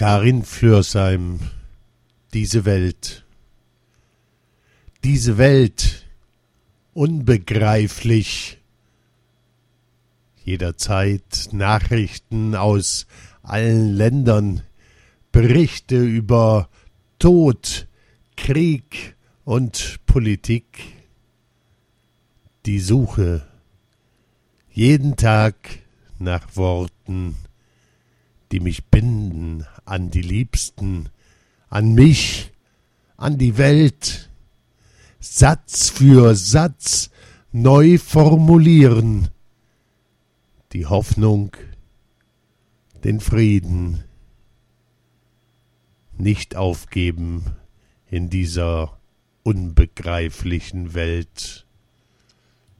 Karin Flörsheim, diese Welt, unbegreiflich, jederzeit Nachrichten aus allen Ländern, Berichte über Tod, Krieg und Politik, die Suche jeden Tag nach Worten, die mich binden an die Liebsten, an mich, an die Welt, Satz für Satz neu formulieren, die Hoffnung, den Frieden, nicht aufgeben in dieser unbegreiflichen Welt.